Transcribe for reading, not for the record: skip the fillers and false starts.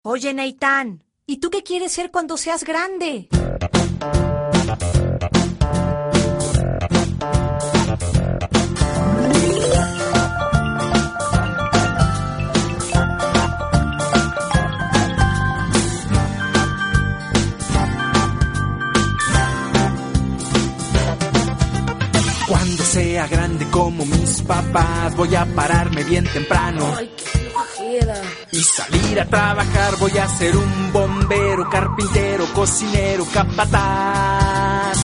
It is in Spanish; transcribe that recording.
Oye, Neitán, ¿y tú qué quieres ser cuando seas grande? Cuando sea grande como mis papás, voy a pararme bien temprano. Ay, qué flojera. Y salir a trabajar, voy a ser un bombero, carpintero, cocinero, capataz.